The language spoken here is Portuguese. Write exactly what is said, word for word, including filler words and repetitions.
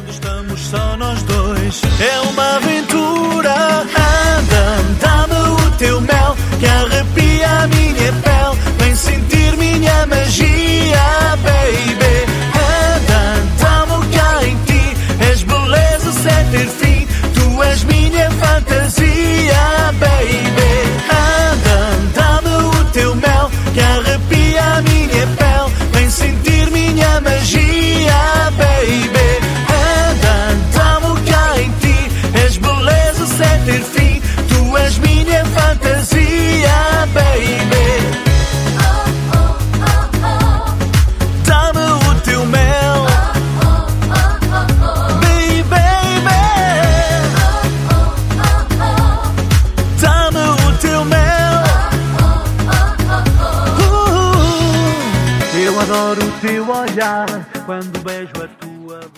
quando estamos só nós dois. É uma aventura, anda, dá-me o teu mel, que arrepia a minha pele. Vem sentir minha magia, baby. Anda, dá-me cá em ti, és beleza sem ter fim. Tu és minha fantasia, baby. Anda, dá-me o teu mel, que arrepia a minha pele. Vem sentir minha magia, baby. Anda, dá-me cá em ti, és beleza sem ter fim. Tu és minha fantasia, baby. Dá-me o teu mel, baby, baby. Dá-me o teu mel. Uh, eu adoro o teu olhar quando beijo a tua boca.